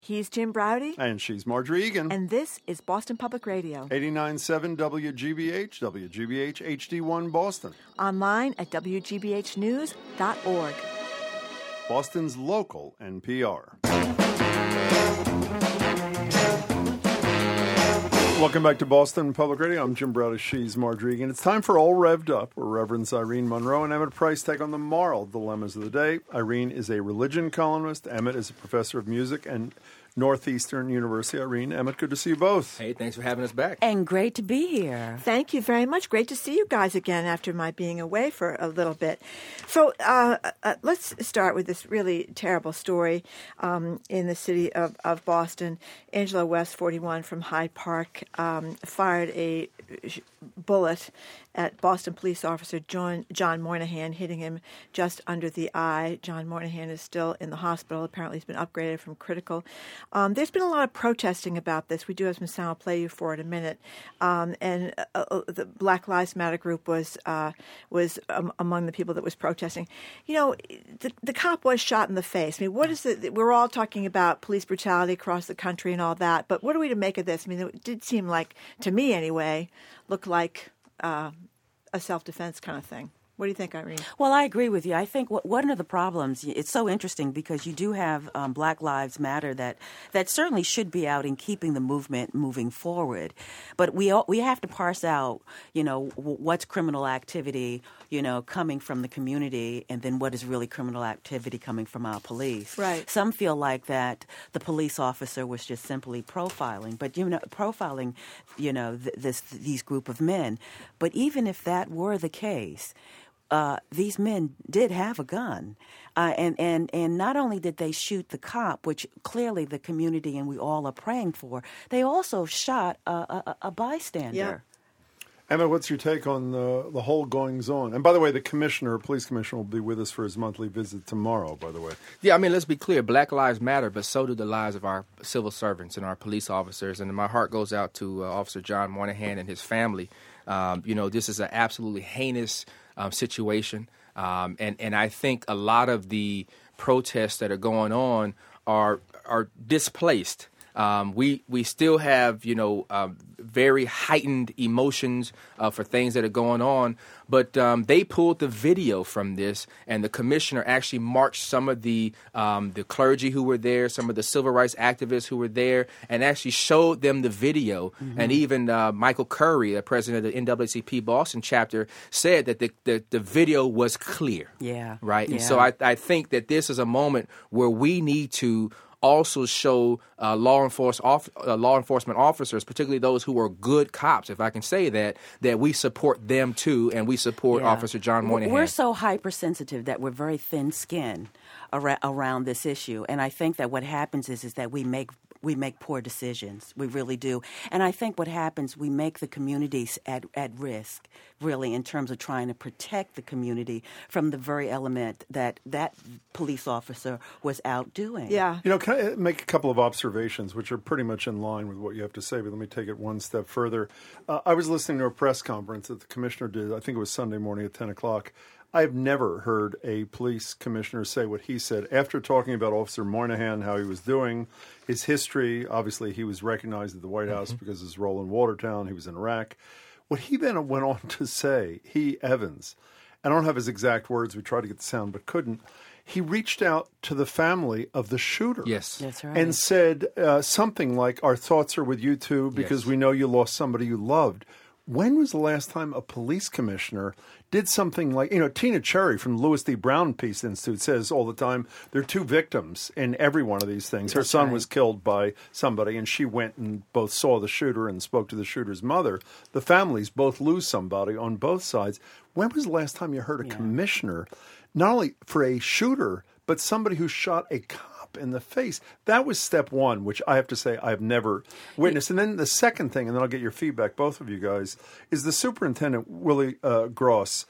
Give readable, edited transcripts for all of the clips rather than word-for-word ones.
He's Jim Browdy. And she's Marjorie Egan. And this is Boston Public Radio. 89.7 WGBH, WGBH HD1 Boston. Online at WGBHnews.org. Boston's local NPR. Welcome back to Boston Public Radio. I'm Jim Browdy. She's Marjorie Egan. It's time for All Revved Up, where Reverends Irene Monroe and Emmett Price take on the moral dilemmas of the day. Irene is a religion columnist. Emmett is a professor of music and Northeastern University. Irene, Emmett, good to see you both. Hey, thanks for having us back. And great to be here. Thank you very much. Great to see you guys again after my being away for a little bit. So let's start with this really terrible story in the city of Boston. Angela West, 41, from Hyde Park, fired a bullet at Boston police officer John Moynihan, hitting him just under the eye. John Moynihan is still in the hospital. Apparently he's been upgraded from critical. There's been a lot of protesting about this. We do have some sound. I'll play you for it in a minute. And the Black Lives Matter group was among the people that was protesting. You know, the cop was shot in the face. I mean, what is we're all talking about police brutality across the country and all that, but what are we to make of this? I mean, it did seem like, to me anyway, looked like a self-defense kind of thing. What do you think, Irene? Well, I agree with you. I think one of the problems, it's so interesting because you do have Black Lives Matter that certainly should be out in keeping the movement moving forward. But we have to parse out, you know, what's criminal activity, you know, coming from the community, and then what is really criminal activity coming from our police. Right. Some feel like that the police officer was just simply profiling, but, you know, profiling, you know, these group of men. But even if that were the case, these men did have a gun. And not only did they shoot the cop, which clearly the community and we all are praying for, they also shot a bystander. Yeah. Emma, what's your take on the whole goings-on? And by the way, the police commissioner, will be with us for his monthly visit tomorrow, by the way. Yeah, I mean, let's be clear. Black lives matter, but so do the lives of our civil servants and our police officers. And my heart goes out to Officer John Moynihan and his family. You know, this is an absolutely heinous situation. And I think a lot of the protests that are going on are displaced. We still have, you know, very heightened emotions for things that are going on. But they pulled the video from this, and the commissioner actually marched some of the clergy who were there, some of the civil rights activists who were there, and actually showed them the video. Mm-hmm. And even Michael Curry, the president of the NAACP Boston chapter, said that the video was clear. Yeah. Right? Yeah. And so I think that this is a moment where we need to also show law enforcement officers, particularly those who are good cops, if I can say that we support them too, and we support Officer John Moynihan. We're so hypersensitive that we're very thin-skinned around this issue, and I think that what happens is that we make poor decisions. We really do. And I think what happens, we make the communities at risk, really, in terms of trying to protect the community from the very element that police officer was out doing. Yeah. You know, can I make a couple of observations, which are pretty much in line with what you have to say, but let me take it one step further. I was listening to a press conference that the commissioner did, I think it was Sunday morning at 10 o'clock. I've never heard a police commissioner say what he said after talking about Officer Moynihan, how he was doing, his history. Obviously, he was recognized at the White House because of his role in Watertown. He was in Iraq. What he then went on to say, Evans, I don't have his exact words. We tried to get the sound but couldn't. He reached out to the family of the shooter. Yes. That's right. And said something like, our thoughts are with you too because we know you lost somebody you loved. When was the last time a police commissioner did something like, you know, Tina Cherry from the Louis D. Brown Peace Institute says all the time, there are two victims in every one of these things. Her son was killed by somebody, and she went and both saw the shooter and spoke to the shooter's mother. The families both lose somebody on both sides. When was the last time you heard a commissioner, not only for a shooter, but somebody who shot a cop in the face? That was step one, which I have to say I've never witnessed. And then the second thing, and then I'll get your feedback, both of you guys, is the superintendent, Willie Gross,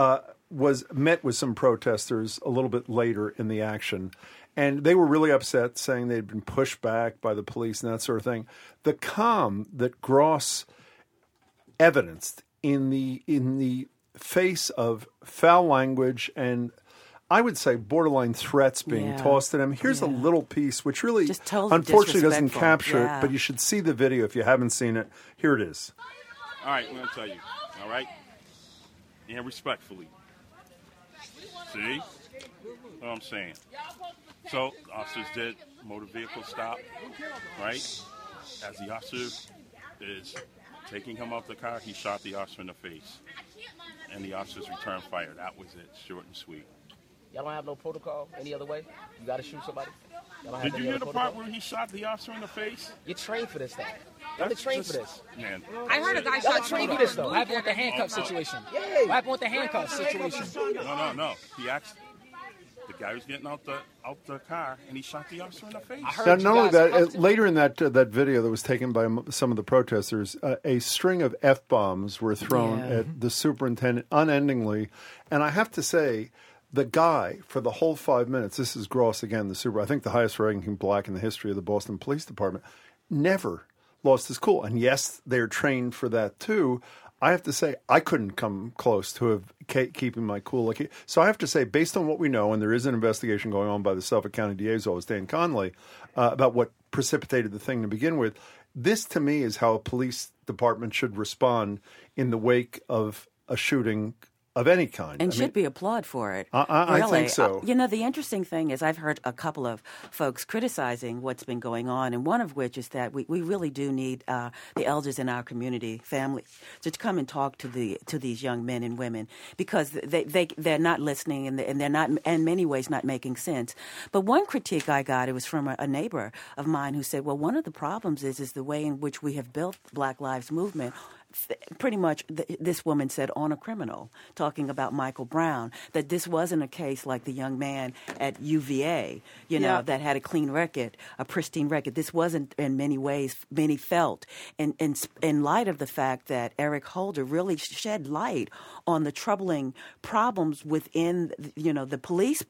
was met with some protesters a little bit later in the action. And they were really upset, saying they'd been pushed back by the police and that sort of thing. The calm that Gross evidenced in the face of foul language and I would say, borderline threats being tossed at him. Here's a little piece which really, just totally unfortunately, doesn't capture Yeah. it, but you should see the video if you haven't seen it. Here it is. All right, I'm going to tell you. All right? And respectfully. See? What I'm saying. So, officers did motor vehicle stop, right? As the officer is taking him out the car, he shot the officer in the face. And the officers returned fire. That was it, short and sweet. Y'all don't have no protocol any other way? You got to shoot somebody? Y'all don't have Did any you hear other the protocol? part where he shot the officer in the face? You're trained for this thing. Y'all are trained for this. Man. I heard a guy Y'all are shot trained for somebody. this, though. What happened with the handcuff situation? What happened with the handcuff situation? No. He asked. The guy was getting out the car, and he shot the officer in the face. Now, not only that, later in that video that was taken by some of the protesters, a string of F-bombs were thrown at the superintendent unendingly. And I have to say, the guy, for the whole 5 minutes, this is Gross again, I think the highest ranking black in the history of the Boston Police Department, never lost his cool. And yes, they're trained for that too. I have to say, I couldn't come close to keeping my cool. So I have to say, based on what we know, and there is an investigation going on by the Suffolk County DA's office, Dan Conley, about what precipitated the thing to begin with, this to me is how a police department should respond in the wake of a shooting of any kind. And should be applauded for it. I really. think so. The interesting thing is I've heard a couple of folks criticizing what's been going on, and one of which is that we really do need the elders in our community, family, to come and talk to these young men and women, because they're not listening and they're not, in many ways, not making sense. But one critique I got, it was from a neighbor of mine who said, well, one of the problems is the way in which we have built Black Lives Movement. Pretty much, this woman said, on a criminal, talking about Michael Brown, that this wasn't a case like the young man at UVA, that had a clean record, a pristine record. This wasn't, in many ways, many felt, in light of the fact that Eric Holder really shed light on the troubling problems within, the police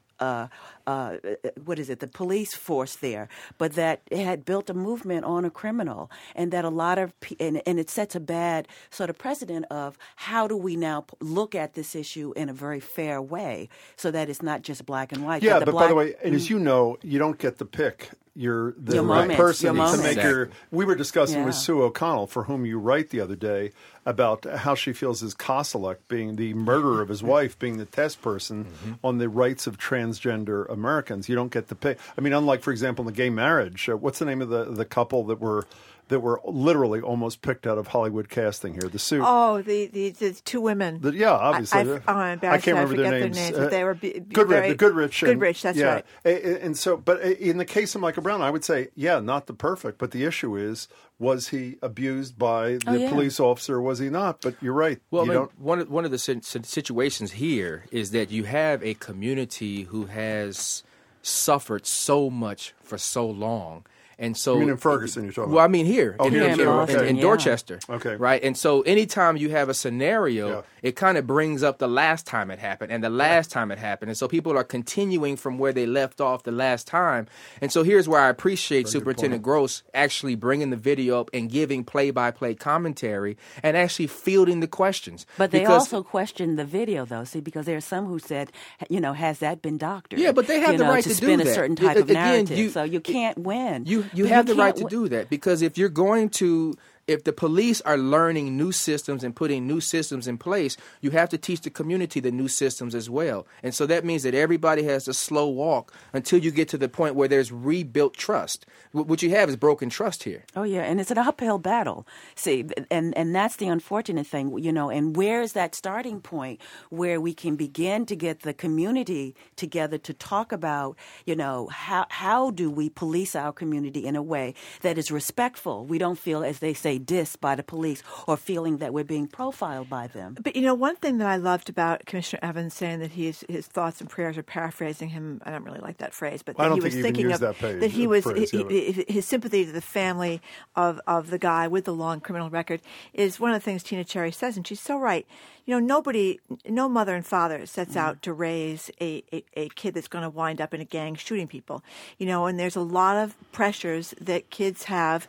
the police force there, but that it had built a movement on a criminal, and that a lot of, and it sets a bad sort of precedent of how do we now look at this issue in a very fair way so that it's not just black and white. Yeah, but by the way, and as you know, you don't get to pick the right person to make We were discussing with Sue O'Connell, for whom you write the other day, about how she feels as Koselleck, being the murderer of his wife, being the test person on the rights of transgender Americans. You don't get to pick. I mean, unlike, for example, in the gay marriage, what's the name of the couple that were literally almost picked out of Hollywood casting here? The Sue. Oh, the two women. Obviously. I'm embarrassed. I can't remember their names. but they were Goodrich. Goodrich, that's right. And so, but in the case of Michael Brown, I would say, not the perfect, but the issue is, was he abused by the police officer, or was he not? But you're right. Well, one of the situations here is that you have a community who has suffered so much for so long. And so, you mean in Ferguson, you're talking about? Well, I mean here, in Dorchester. Okay. Right? And so anytime you have a scenario, it kind of brings up the last time it happened and the last time it happened. And so people are continuing from where they left off the last time. And so here's where I appreciate Superintendent Gross actually bringing the video up and giving play-by-play commentary and actually fielding the questions. But they also questioned the video, though, because there are some who said, has that been doctored? Yeah, but they have the right to do that. To spin a certain type of narrative. So you can't win. You have the right to do that, because if the police are learning new systems and putting new systems in place, you have to teach the community the new systems as well. And so that means that everybody has a slow walk until you get to the point where there's rebuilt trust. What you have is broken trust here. Oh, yeah, and it's an uphill battle. See, and that's the unfortunate thing, and where is that starting point where we can begin to get the community together to talk about, how do we police our community in a way that is respectful? We don't feel, as they say, dissed by the police or feeling that we're being profiled by them. But, one thing that I loved about Commissioner Evans saying that his thoughts and prayers are paraphrasing him, I don't really like that phrase, but that he was thinking of that he was his sympathy to the family of the guy with the long criminal record is one of the things Tina Cherry says, and she's so right. No mother and father sets out to raise a kid that's going to wind up in a gang shooting people. And there's a lot of pressures that kids have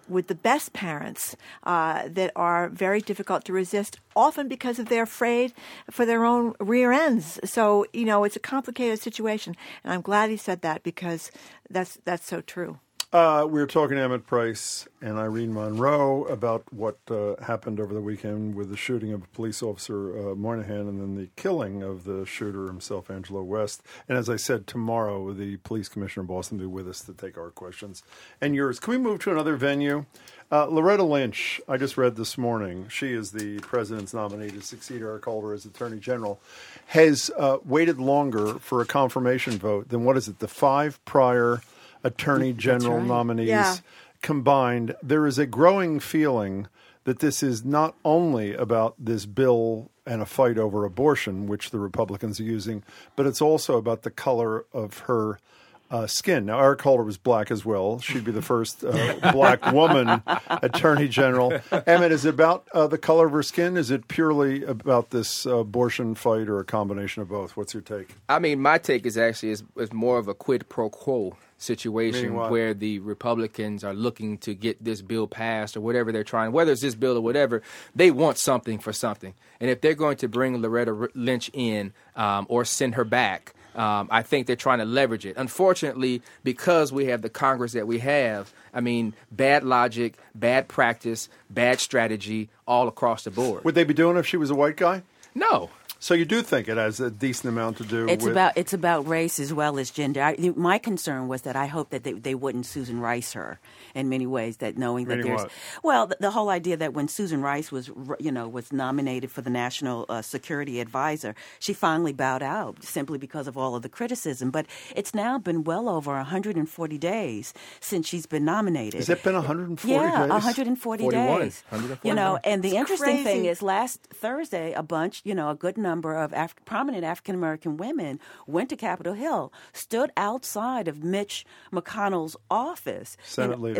with the best parents that are very difficult to resist, often because they're afraid for their own rear ends. So, it's a complicated situation. And I'm glad he said that, because that's so true. We were talking to Emmett Price and Irene Monroe about what happened over the weekend with the shooting of a police officer, Moynihan, and then the killing of the shooter himself, Angelo West. And as I said, tomorrow the police commissioner in Boston will be with us to take our questions and yours. Can we move to another venue? Loretta Lynch, I just read this morning, she is the president's nominee to succeed Eric Holder as Attorney General, has waited longer for a confirmation vote than, the 5 prior Attorney General nominees combined. There is a growing feeling that this is not only about this bill and a fight over abortion, which the Republicans are using, but it's also about the color of her skin. Now, Eric Holder was black as well. She'd be the first black woman Attorney General. Emmett, is it about the color of her skin? Is it purely about this abortion fight, or a combination of both? What's your take? I mean, my take is actually is more of a quid pro quo situation, where the Republicans are looking to get this bill passed, or whatever they're trying, whether it's this bill or whatever, they want something for something. And if they're going to bring Loretta Lynch in or send her back, I think they're trying to leverage it. Unfortunately, because we have the Congress that we have, I mean, bad logic, bad practice, bad strategy all across the board. Would they be doing it if she was a white guy? No. So you do think it has a decent amount to do it's with... It's about race as well as gender. My concern was that I hope that they wouldn't Susan Rice her in many ways, that knowing that there's... What? Well, the whole idea that when Susan Rice was nominated for the National Security Advisor, she finally bowed out simply because of all of the criticism. But it's now been well over 140 days since she's been nominated. Has it been 140 days? Yeah, 140 days. 141. And the interesting thing crazy. is last Thursday, a good number of prominent African-American women went to Capitol Hill, stood outside of Mitch McConnell's office, Senate leader,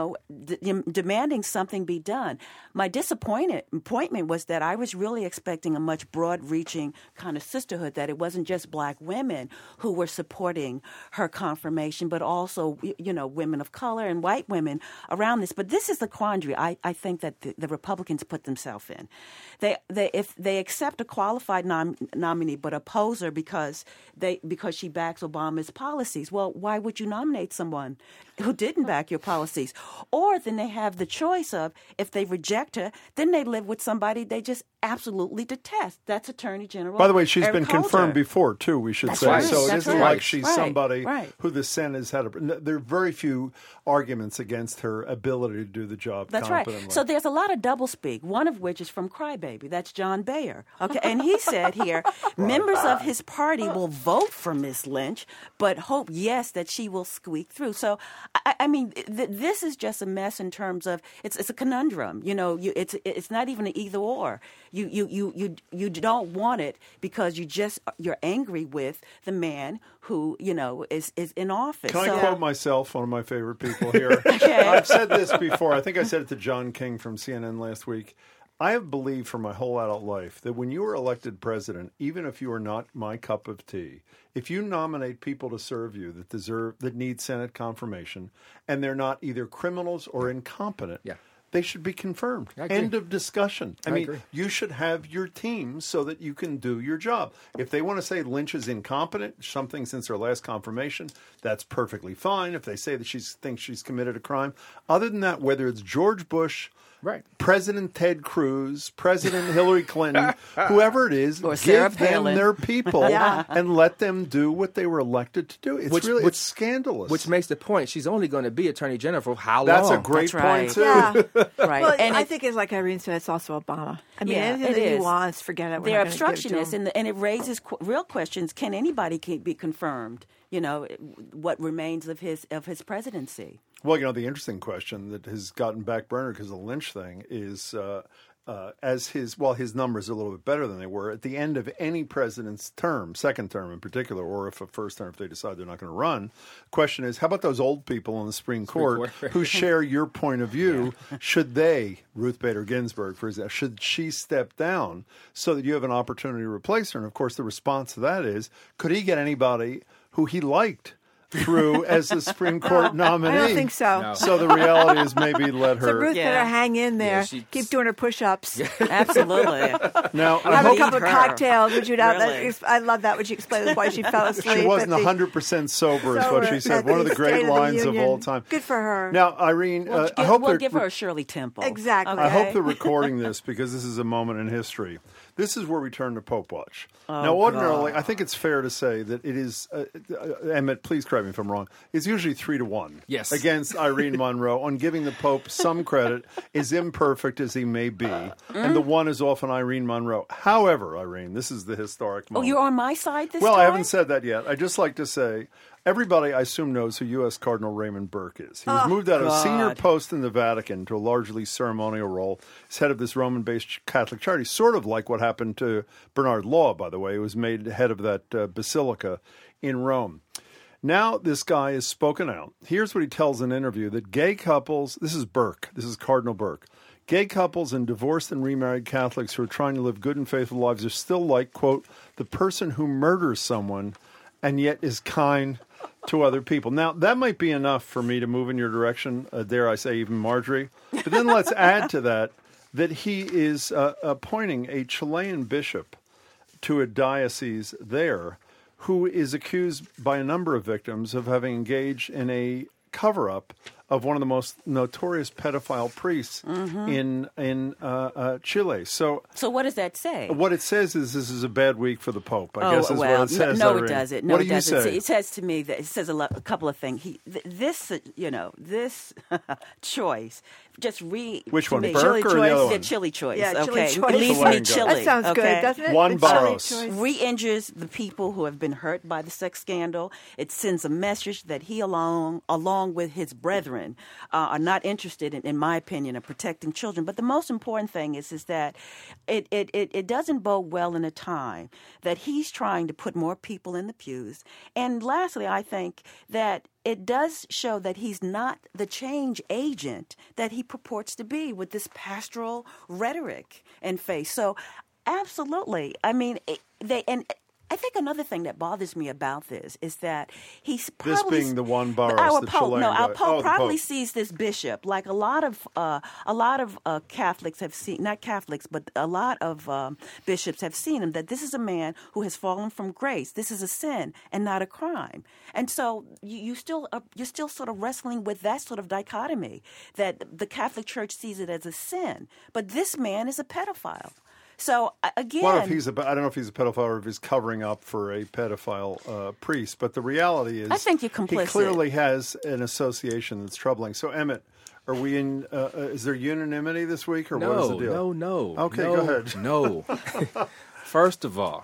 demanding something be done. My disappointment was that I was really expecting a much broad-reaching kind of sisterhood, that it wasn't just black women who were supporting her confirmation, but also, women of color and white women around this. But this is the quandary I think that the Republicans put themselves in. If they accept a qualified nominee but oppose her because she backs Obama's policies, well, why would you nominate someone who didn't back your policies? Or then they have the choice of, if they reject her, then they live with somebody they just absolutely detest. That's Attorney General. By the way, she's Eric been Holder. confirmed before, too, we should That's say. right. So it That's isn't right. like she's Right. somebody Right. who the Senate has had. There are very few arguments against her ability to do the job That's competently. right. So there's a lot of doublespeak, one of which is from Crybaby. That's John Bayer. Okay, and he said here, members of his party will vote for Miss Lynch, but hope, yes, that she will squeak through. So, I mean, this is just a mess in terms of, it's a conundrum. It's not even an either or. You don't want it because you're angry with the man who is in office. Can I quote myself, one of my favorite people here? Okay. I've said this before. I think I said it to John King from CNN last week. I have believed for my whole adult life that when you are elected president, even if you are not my cup of tea, if you nominate people to serve you that need Senate confirmation, and they're not either criminals or incompetent, they should be confirmed. End of discussion. I mean, agree. you should have your team so that you can do your job. If they want to say Lynch is incompetent, something since her last confirmation, that's perfectly fine. If they say that she thinks she's committed a crime. Other than that, whether it's George Bush, Right. President Ted Cruz, President Hillary Clinton, whoever it is, Or Sarah give them Palin. their people and let them do what they were elected to do. It's scandalous. Which makes the point. She's only going to be Attorney General for how long? That's a great That's point, right. too. Yeah. Right. Well, And I think it's like Irene said, it's also Obama. I mean, Yeah, anything it that he is. wants, forget it. We're They're not gonna give it to obstructionists, him. and it raises real questions. Can anybody be confirmed? What remains of his presidency? Well, the interesting question that has gotten back burner because of the Lynch thing is his numbers are a little bit better than they were at the end of any president's term, second term in particular, or if a first term, if they decide they're not going to run. The question is, how about those old people on the Supreme Court who share your point of view? Should they, Ruth Bader Ginsburg, for example, should she step down so that you have an opportunity to replace her? And of course, the response to that is, could he get anybody who he liked through as a Supreme Court nominee. I don't think so. No. So the reality is maybe let her. So Ruth Yeah. better hang in there. Yeah, Keep doing her push-ups. Absolutely. Now, I Have a hope couple of her. cocktails. Would you not? Really? I love that when she explained why she fell asleep. she wasn't at the- 100% sober, is what she said. at One of the State great the lines of Union. all time. Good for her. Now, Irene, We'll I hope give her a Shirley Temple. Exactly. I hope Okay. they're recording this because this is a moment in history. This is where we turn to Pope Watch. Oh, Now, ordinarily, I think it's fair to say that it is, Emmett, please correct me if I'm wrong, it's usually 3-1 Yes. against Irene Monroe on giving the Pope some credit, as imperfect as he may be. And the one is often Irene Monroe. However, Irene, this is the historic Oh, moment. you're on my side this Well, time? I haven't said that yet. I'd just like to say, everybody, I assume, knows who U.S. Cardinal Raymond Burke is. He was moved out of a senior God. post in the Vatican to a largely ceremonial role as head of this Roman-based Catholic charity, sort of like what happened to Bernard Law, by the way. He was made head of that basilica in Rome. Now this guy has spoken out. Here's what he tells in an interview, that gay couples, this is Burke, this is Cardinal Burke, gay couples and divorced and remarried Catholics who are trying to live good and faithful lives are still like, quote, the person who murders someone and yet is kind to other people. Now, that might be enough for me to move in your direction, dare I say even Marjorie. But then let's add to that he is appointing a Chilean bishop to a diocese there who is accused by a number of victims of having engaged in a cover-up of one of the most notorious pedophile priests in Chile. So what does that say? what it says is this is a bad week for the Pope, I guess is well, what it says. no, Irene. it doesn't. No, what do it you doesn't. say? It says to me that it says a couple of things. This choice just Which to one, me, Burke or the other one? The chili choice. Yeah, chili okay, choice. it leaves Chilean me guy. chilly. That sounds okay? good, doesn't it? Juan The chili Barros. choice. Re-injures the people who have been hurt by the sex scandal. It sends a message that he, along with his brethren, are not interested, in my opinion, in protecting children. But the most important thing is that it doesn't bode well in a time that he's trying to put more people in the pews. And lastly, I think that it does show that he's not the change agent that he purports to be with this pastoral rhetoric and faith. So, absolutely. I mean, I think another thing that bothers me about this is that he's probably This being the Juan Barros, our the Pope. Chilean No, our guy. Pope The probably Pope. sees this bishop like a lot of Catholics have seen, not Catholics, but a lot of bishops have seen him, that this is a man who has fallen from grace. This is a sin and not a crime. And so you're still sort of wrestling with that sort of dichotomy, that the Catholic Church sees it as a sin, but this man is a pedophile. So again, What if I don't know if he's a pedophile or if he's covering up for a pedophile priest, but the reality is I think you're complicit. He clearly has an association that's troubling. So, Emmett, are we in, is there unanimity this week, or what is the deal? No. Okay, no, go ahead. No. First of all,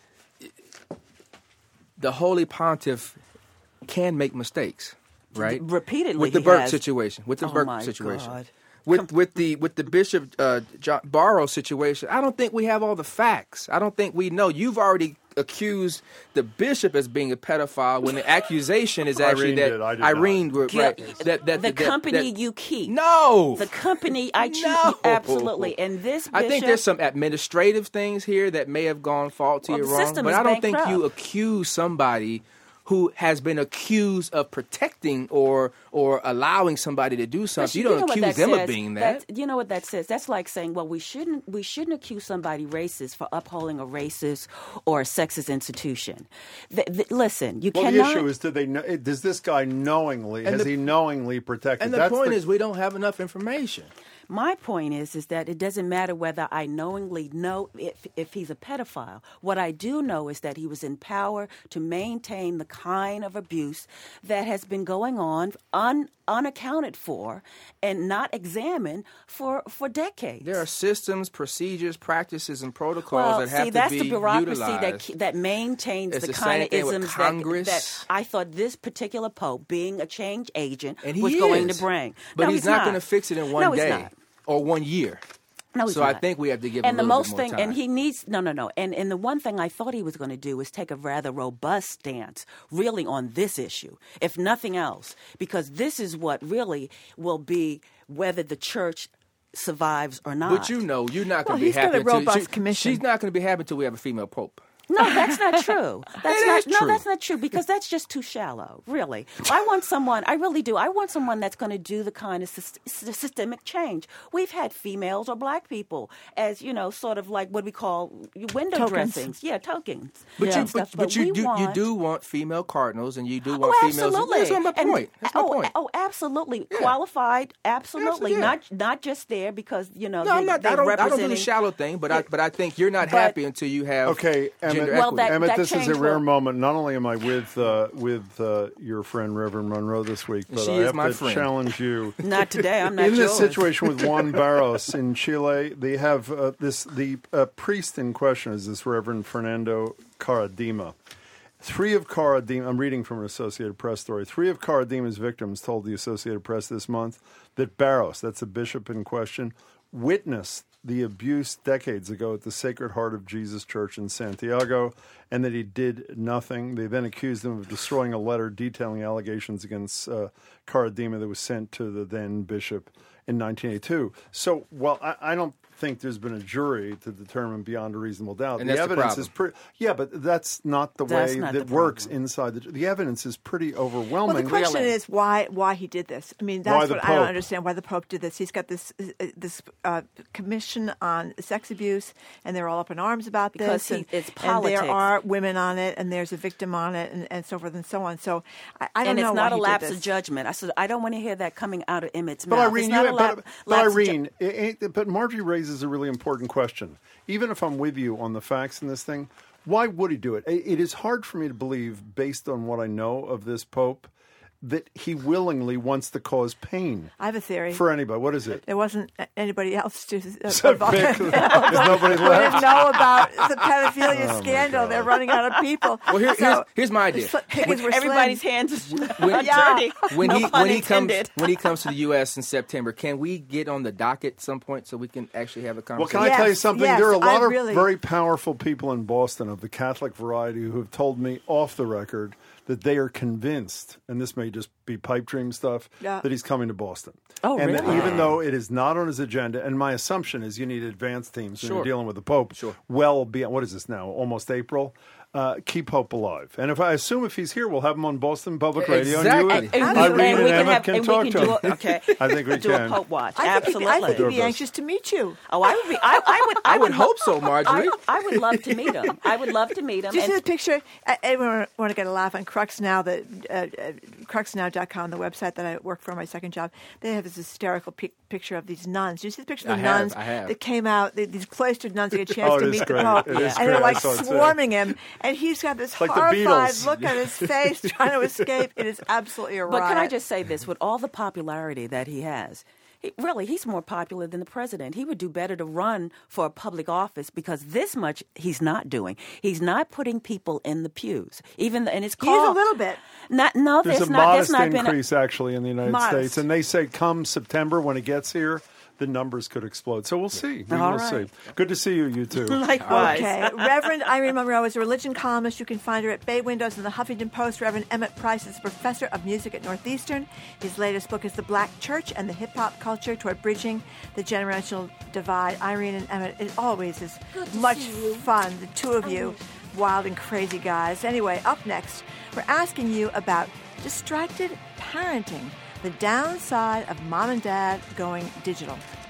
the Holy Pontiff can make mistakes, right? Repeatedly, with the he Burke has. situation. With the Oh, Burke my situation. God. With the Bishop John Barrows situation, I don't think we have all the facts. I don't think we know. You've already accused the bishop as being a pedophile when the accusation is actually Irene that did. I did Irene, not. right? The company you keep. No, The company I choose. No. Absolutely. And this bishop, I think there's some administrative things here that may have gone faulty Well, or the wrong, system but is I don't think bankrupt. you accuse somebody who has been accused of protecting or allowing somebody to do something. You don't what accuse that them says? of being that. You know what that says? That's like saying, well, we shouldn't accuse somebody racist for upholding a racist or a sexist institution. Listen, you Well, cannot. the issue is, does this guy knowingly, has he knowingly protected? And the point is, we don't have enough information. My point is that it doesn't matter whether I knowingly know if he's a pedophile. What I do know is that he was in power to maintain the kind of abuse that has been going on unaccounted for and not examined for decades. There are systems, procedures, practices, and protocols that have that's to be the bureaucracy utilized. that maintains It's the the kind same of thing with isms Congress. that I thought this particular Pope, being a change agent, And he was going to is. bring. But No, he's not going to fix it in one No, he's day not. or 1 year. No, he's So I not. think we have to give and him the a most little bit thing, more time. and he needs no. And the one thing I thought he was going to do was take a rather robust stance, really, on this issue, if nothing else, because this is what really will be whether the church survives or not. But you're not going to be he's got happy a until robust commission. She's not going to be happy until we have a female pope. No, that's not true. It is true. No, that's not true because that's just too shallow, really. I really do. I want someone that's going to do the kind of systemic change. We've had females or black people as, sort of like what we call window Tokens. dressings. Yeah, tokens. But you do want female cardinals, and you do want females. Absolutely. That's my point. That's my point. Oh, absolutely. Yeah. Qualified, absolutely. Yeah. Not just there because, No, I'm not. I don't do the shallow thing, but I think you're not happy until you have okay, gender Emmett, equity. Emmett, this is a rare moment. Not only am I with your friend Reverend Monroe this week, but she I is have my to friend. challenge you. Not today. I'm not in this yours. situation with Juan Barros in Chile. They have the priest in question is this Reverend Fernando Caradima. I'm reading from an Associated Press story. 3 of Caradima's victims told the Associated Press this month that Barros, that's the bishop in question, witnessed the abuse decades ago at the Sacred Heart of Jesus Church in Santiago, and that he did nothing. They then accused him of destroying a letter detailing allegations against Caradima that was sent to the then bishop in 1982. So, well, I don't think there's been a jury to determine beyond a reasonable doubt. And the that's evidence the is pretty. Yeah, but that's not the way that works inside the evidence is pretty overwhelming. Well, the question is why he did this. I mean, that's what I don't understand. Why the Pope did this? He's got this commission on sex abuse, and they're all up in arms about because this. It's and politics. there are women on it, and there's a victim on it, and so forth and so on. So I don't know. And it's why not a he lapse did of this. judgment. I said I don't want to hear that coming out of Emmett's But mouth. Irene, but Margie raises a really important question. Even if I'm with you on the facts in this thing, why would he do it? It is hard for me to believe, based on what I know of this Pope, that he willingly wants to cause pain. I have a theory. For anybody. What is it? There wasn't anybody else to There's nobody left. didn't know about the pedophilia scandal. They're running out of people. Well, here's my idea. Everybody's hands are dirty. When he comes to the U.S. in September, can we get on the docket at some point so we can actually have a conversation? Well, can I tell you something? Yes, there are a lot of very powerful people in Boston of the Catholic variety who have told me off the record that they are convinced, and this may just be pipe dream stuff, that he's coming to Boston. Oh, and really? that even though it is not on his agenda, and my assumption is you need advanced teams when you're dealing with the Pope. Sure. Well beyond, what is this now, almost April? Keep hope alive. And if he's here, we'll have him on Boston Public Radio. Exactly. And Irene and Emmett can talk to him. Okay. I think we do can. a Pope watch. I think Absolutely. he'd be anxious to meet you. Oh, I would be. I would hope so, Marjorie. I would love to meet him. I would love to meet him. Do you see the picture? Everyone want to get a laugh on Crux Now, cruxnow.com, the website that I work for, my second job. They have this hysterical picture of these nuns. Do you see the picture of the nuns that came out? These cloistered nuns that get a chance to meet the Pope, and they're like swarming him, and he's got this horrified look on his face, trying to escape. It is absolutely a riot. But can I just say this? With all the popularity that he has, he's more popular than the president. He would do better to run for a public office because this much he's not doing. He's not putting people in the pews. And it's called... He's a little bit. There's a modest increase, actually, in the United States. And they say come September, when it gets here, the numbers could explode. So we'll see. We'll see. Good to see you two. Likewise. Okay. Reverend Irene Monroe is a religion columnist. You can find her at Bay Windows in the Huffington Post. Reverend Emmett Price is professor of music at Northeastern. His latest book is The Black Church and the Hip-Hop Culture Toward Bridging the Generational Divide. Irene and Emmett, it always is much fun, the two of you, wild and crazy guys. Anyway, up next, we're asking you about distracted parenting, the downside of mom and dad going digital.